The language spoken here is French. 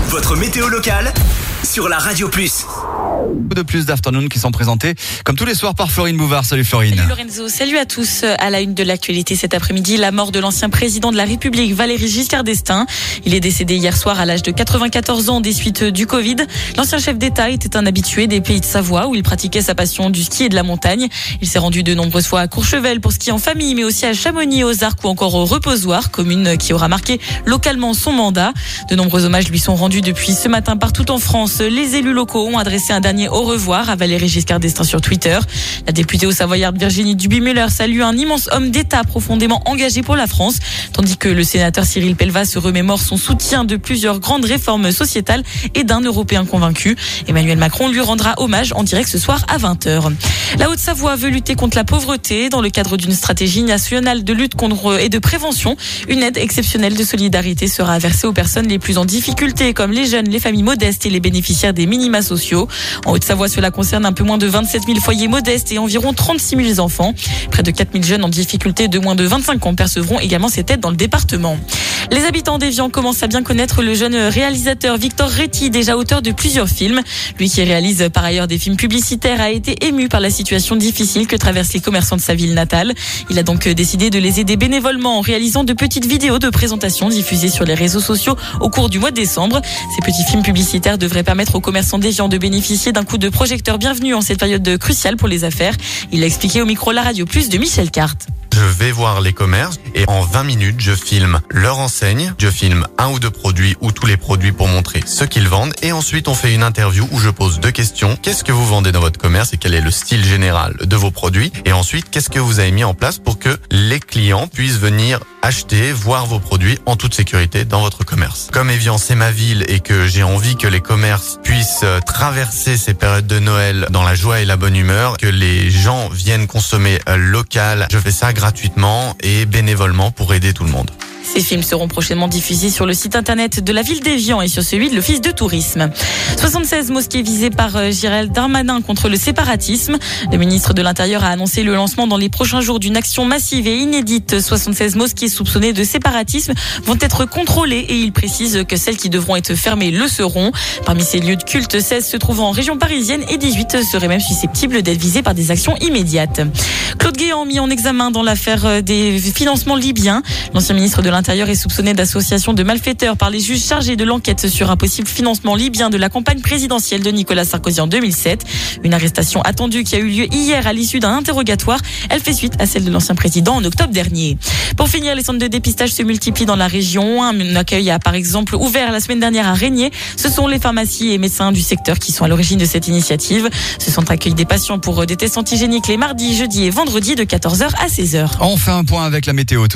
Votre météo locale sur la Radio Plus. De plus d'Afternoon qui sont présentés comme tous les soirs par Florine Bouvard. Salut Florine. Salut Lorenzo, salut à tous. À la une de l'actualité cet après-midi, la mort de l'ancien président de la République, Valéry Giscard d'Estaing. Il est décédé hier soir à l'âge de 94 ans des suites du Covid. L'ancien chef d'État était un habitué des Pays de Savoie où il pratiquait sa passion du ski et de la montagne. Il s'est rendu de nombreuses fois à Courchevel pour skier en famille, mais aussi à Chamonix, aux Arcs ou encore au Reposoir, commune qui aura marqué localement son mandat. De nombreux hommages lui sont rendus depuis ce matin partout en France. Les élus locaux ont adressé un dernier au revoir à Valéry Giscard d'Estaing sur Twitter. La députée au Savoyarde Virginie Duby-Muller salue un immense homme d'État profondément engagé pour la France, tandis que le sénateur Cyril Pellevat se remémore son soutien de plusieurs grandes réformes sociétales et d'un Européen convaincu. Emmanuel Macron lui rendra hommage en direct ce soir à 20h. La Haute-Savoie veut lutter contre la pauvreté dans le cadre d'une stratégie nationale de lutte contre et de prévention. Une aide exceptionnelle de solidarité sera versée aux personnes les plus en difficulté, comme les jeunes, les familles modestes et les bénéficiaires des minima sociaux. En Haute-Savoie, cela concerne un peu moins de 27 000 foyers modestes et environ 36 000 enfants. Près de 4 000 jeunes en difficulté de moins de 25 ans percevront également cette aide dans le département. Les habitants d'Évian commencent à bien connaître le jeune réalisateur Victor Retti, déjà auteur de plusieurs films. Lui qui réalise par ailleurs des films publicitaires a été ému par la situation difficile que traversent les commerçants de sa ville natale. Il a donc décidé de les aider bénévolement en réalisant de petites vidéos de présentation diffusées sur les réseaux sociaux au cours du mois de décembre. Ces petits films publicitaires devraient permettre aux commerçants d'Évian de bénéficier d'un coup de projecteur bienvenu en cette période cruciale pour les affaires. Il a expliqué au micro La Radio Plus de Michel Carte. Je vais voir les commerces et en 20 minutes, je filme leur enseigne, je filme un ou deux produits ou tous les produits pour montrer ce qu'ils vendent et ensuite on fait une interview où je pose deux questions. Qu'est-ce que vous vendez dans votre commerce et quel est le style général de vos produits? Et ensuite, qu'est-ce que vous avez mis en place pour que les clients puissent venir acheter, voir vos produits en toute sécurité dans votre commerce? Comme Évian, c'est ma ville et que j'ai envie que les commerces puissent traverser ces périodes de Noël dans la joie et la bonne humeur, que les gens viennent consommer local, je fais ça gratuitement et bénévolement pour aider tout le monde. Ces films seront prochainement diffusés sur le site internet de la ville d'Évian et sur celui de l'Office de tourisme. 76 mosquées visées par Gérald Darmanin contre le séparatisme. Le ministre de l'Intérieur a annoncé le lancement dans les prochains jours d'une action massive et inédite. 76 mosquées soupçonnées de séparatisme vont être contrôlées et il précise que celles qui devront être fermées le seront. Parmi ces lieux de culte, 16 se trouvent en région parisienne et 18 seraient même susceptibles d'être visés par des actions immédiates. Claude Guéant mis en examen dans l'affaire des financements libyens. L'ancien ministre de l'Intérieur est soupçonné d'association de malfaiteurs par les juges chargés de l'enquête sur un possible financement libyen de la campagne présidentielle de Nicolas Sarkozy en 2007. Une arrestation attendue qui a eu lieu hier à l'issue d'un interrogatoire. Elle fait suite à celle de l'ancien président en octobre dernier. Pour finir, les centres de dépistage se multiplient dans la région. Un accueil a par exemple ouvert la semaine dernière à Régnier. Ce sont les pharmacies et médecins du secteur qui sont à l'origine de cette initiative. Ce centre accueille des patients pour des tests antigéniques les mardis, jeudis et vendredis de 14h à 16h. On fait un point avec la météo.